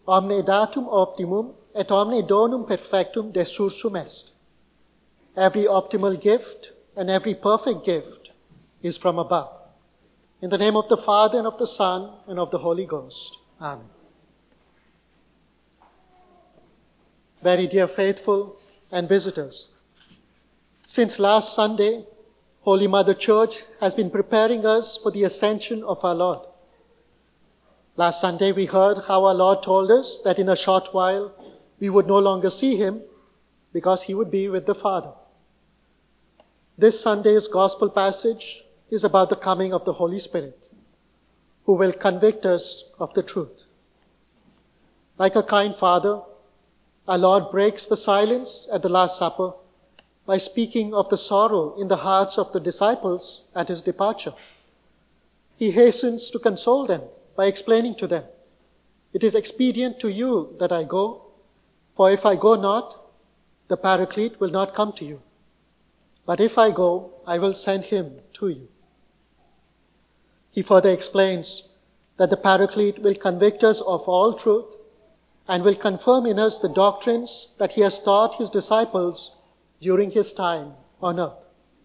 omne datum optimum et omne donum perfectum desursum est. Every optimal gift and every perfect gift is from above. In the name of the Father, and of the Son, and of the Holy Ghost. Amen. Very dear faithful and visitors, since last Sunday, Holy Mother Church has been preparing us for the ascension of our Lord. Last Sunday we heard how our Lord told us that in a short while we would no longer see him because he would be with the Father. This Sunday's gospel passage is about the coming of the Holy Spirit, who will convict us of the truth. Like a kind father, our Lord breaks the silence at the Last Supper by speaking of the sorrow in the hearts of the disciples at his departure. He hastens to console them by explaining to them, "It is expedient to you that I go, for if I go not, the Paraclete will not come to you. But if I go, I will send him to you." He further explains that the Paraclete will convict us of all truth and will confirm in us the doctrines that he has taught his disciples during his time on earth.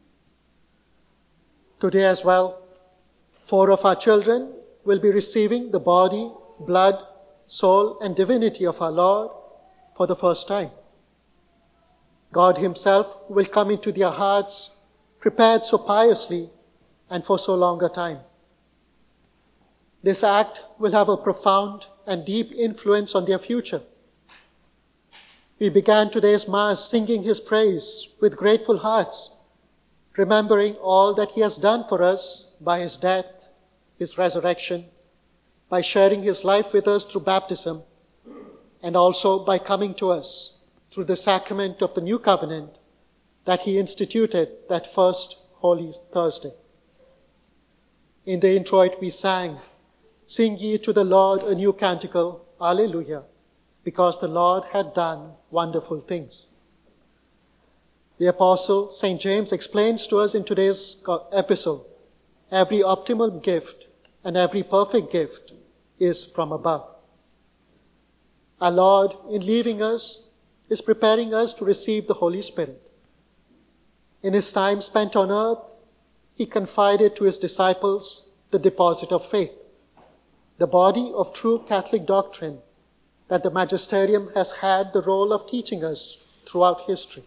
Today as well, 4 of our children will be receiving the body, blood, soul, and divinity of our Lord for the first time. God himself will come into their hearts, prepared so piously and for so long a time. This act will have a profound and deep influence on their future. We began today's Mass singing his praise with grateful hearts, remembering all that he has done for us by his death, his resurrection, by sharing his life with us through baptism, and also by coming to us through the sacrament of the new covenant that he instituted that first Holy Thursday. In the introit we sang, "Sing ye to the Lord a new canticle, Alleluia, because the Lord had done wonderful things." The Apostle St. James explains to us in today's epistle, every optimal gift and every perfect gift is from above. Our Lord, in leaving us, is preparing us to receive the Holy Spirit. In his time spent on earth, he confided to his disciples the deposit of faith, the body of true Catholic doctrine that the magisterium has had the role of teaching us throughout history.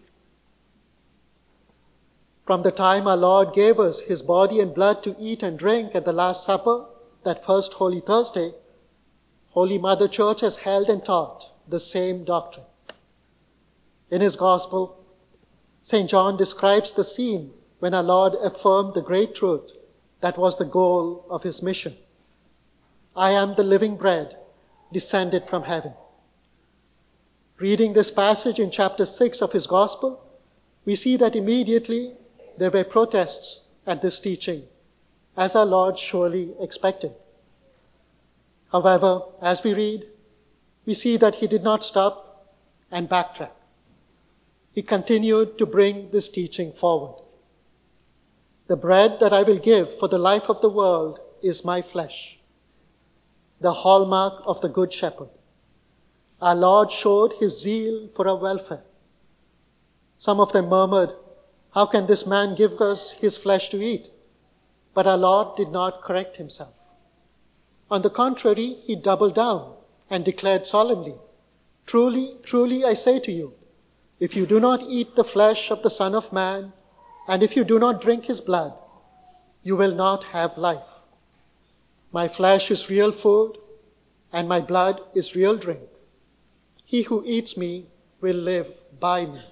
From the time our Lord gave us his body and blood to eat and drink at the Last Supper, that first Holy Thursday, Holy Mother Church has held and taught the same doctrine. In his Gospel, St. John describes the scene when our Lord affirmed the great truth that was the goal of his mission. "I am the living bread descended from heaven." Reading this passage in chapter 6 of his Gospel, we see that immediately there were protests at this teaching, as our Lord surely expected. However, as we read, we see that he did not stop and backtrack. He continued to bring this teaching forward. "The bread that I will give for the life of the world is my flesh," the hallmark of the Good Shepherd. Our Lord showed his zeal for our welfare. Some of them murmured, "How can this man give us his flesh to eat?" But our Lord did not correct himself. On the contrary, he doubled down and declared solemnly, "Truly, truly, I say to you, if you do not eat the flesh of the Son of Man, and if you do not drink his blood, you will not have life. My flesh is real food, and my blood is real drink. He who eats me will live by me."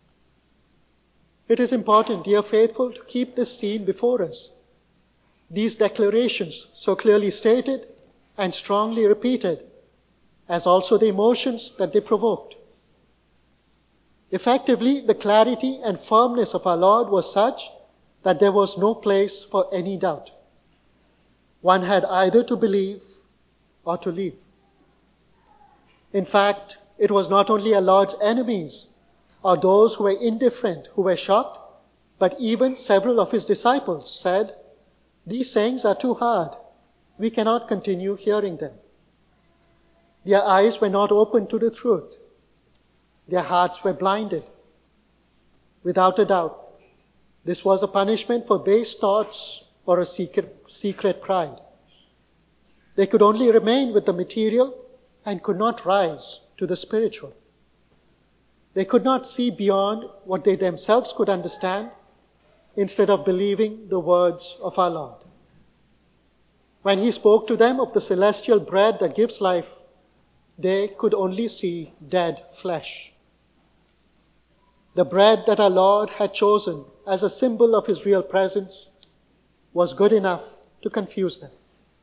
It is important, dear faithful, to keep this scene before us. These declarations, so clearly stated and strongly repeated, as also the emotions that they provoked. Effectively, the clarity and firmness of our Lord was such that there was no place for any doubt. One had either to believe or to leave. In fact, it was not only our Lord's enemies or those who were indifferent who were shocked, but even several of his disciples said, "These sayings are too hard. We cannot continue hearing them." Their eyes were not open to the truth. Their hearts were blinded. Without a doubt, this was a punishment for base thoughts or a secret pride. They could only remain with the material and could not rise to the spiritual. They could not see beyond what they themselves could understand instead of believing the words of our Lord. When he spoke to them of the celestial bread that gives life, they could only see dead flesh. The bread that our Lord had chosen as a symbol of his real presence was good enough to confuse them.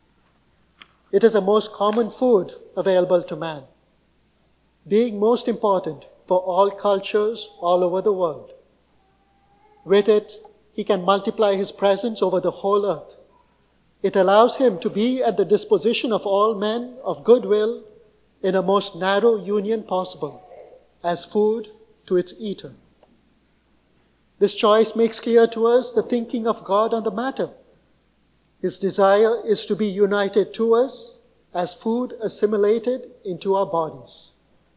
It is the most common food available to man, being most important for all cultures all over the world. With it, he can multiply his presence over the whole earth. It allows him to be at the disposition of all men of goodwill in a most narrow union possible, as food to its eater. This choice makes clear to us the thinking of God on the matter. His desire is to be united to us as food assimilated into our bodies.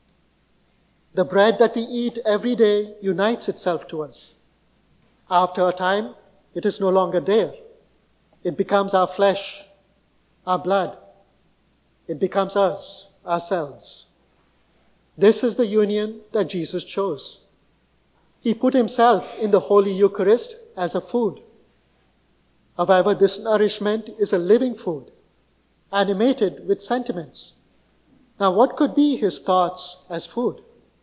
The bread that we eat every day unites itself to us. After a time, it is no longer there. It becomes our flesh, our blood. It becomes us, ourselves. This is the union that Jesus chose. He put himself in the Holy Eucharist as a food. However, this nourishment is a living food, animated with sentiments. Now, what could be his thoughts as food?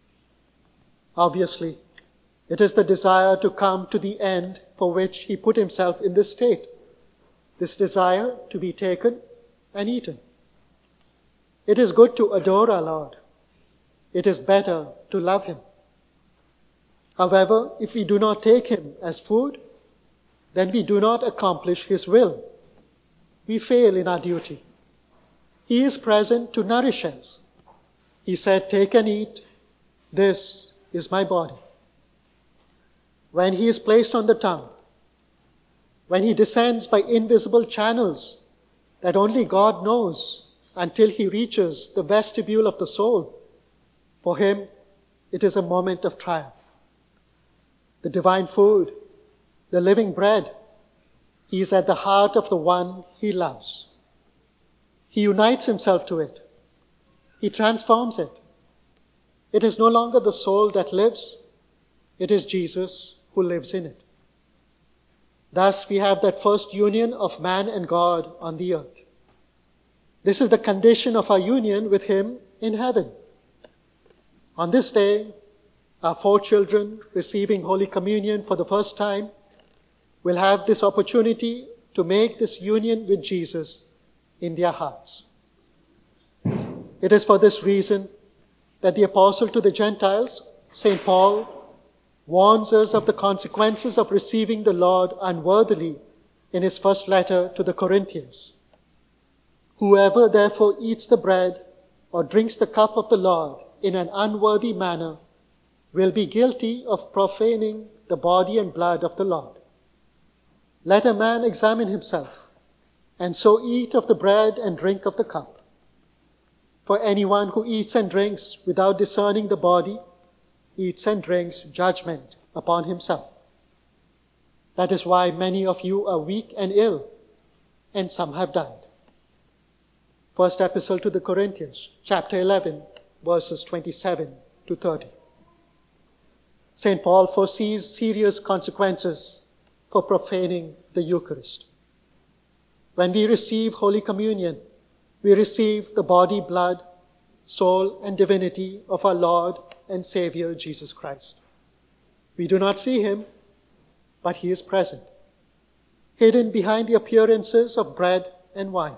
Obviously, it is the desire to come to the end for which he put himself in this state. This desire to be taken and eaten. It is good to adore our Lord. It is better to love him. However, if we do not take him as food, then we do not accomplish his will. We fail in our duty. He is present to nourish us. He said, "Take and eat. This is my body." When he is placed on the tongue, when he descends by invisible channels that only God knows until he reaches the vestibule of the soul, for him it is a moment of triumph. The divine food, the living bread, he is at the heart of the one he loves. He unites himself to it. He transforms it. It is no longer the soul that lives. It is Jesus who lives in it. Thus we have that first union of man and God on the earth. This is the condition of our union with him in heaven. On this day, our 4 children receiving Holy Communion for the first time will have this opportunity to make this union with Jesus in their hearts. It is for this reason that the Apostle to the Gentiles, St. Paul, warns us of the consequences of receiving the Lord unworthily in his first letter to the Corinthians. "Whoever therefore eats the bread or drinks the cup of the Lord in an unworthy manner will be guilty of profaning the body and blood of the Lord. Let a man examine himself, and so eat of the bread and drink of the cup. For anyone who eats and drinks without discerning the body eats and drinks judgment upon himself. That is why many of you are weak and ill, and some have died." First Epistle to the Corinthians, chapter 11, verses 27 to 30. St. Paul foresees serious consequences for profaning the Eucharist. When we receive Holy Communion, we receive the body, blood, soul, and divinity of our Lord and Savior Jesus Christ. We do not see him, but he is present, hidden behind the appearances of bread and wine.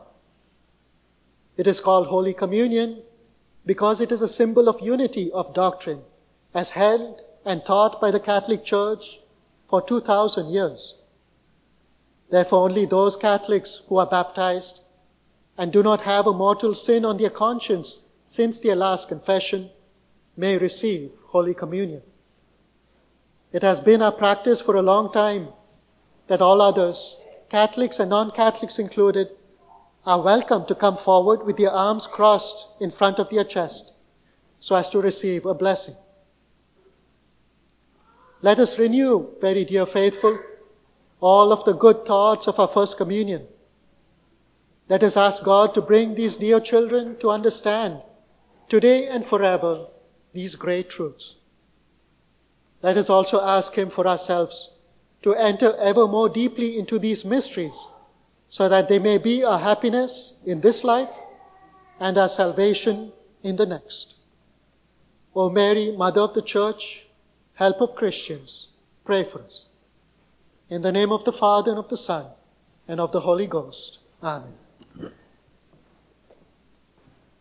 It is called Holy Communion because it is a symbol of unity of doctrine as held and taught by the Catholic Church for 2,000 years. Therefore, only those Catholics who are baptized and do not have a mortal sin on their conscience since their last confession may receive Holy Communion. It has been our practice for a long time that all others, Catholics and non-Catholics included, are welcome to come forward with their arms crossed in front of their chest so as to receive a blessing. Let us renew, very dear faithful, all of the good thoughts of our First Communion. Let us ask God to bring these dear children to understand, today and forever, these great truths. Let us also ask Him for ourselves to enter ever more deeply into these mysteries, so that they may be our happiness in this life and our salvation in the next. O Mary, Mother of the Church, help of Christians, pray for us. In the name of the Father, and of the Son, and of the Holy Ghost. Amen.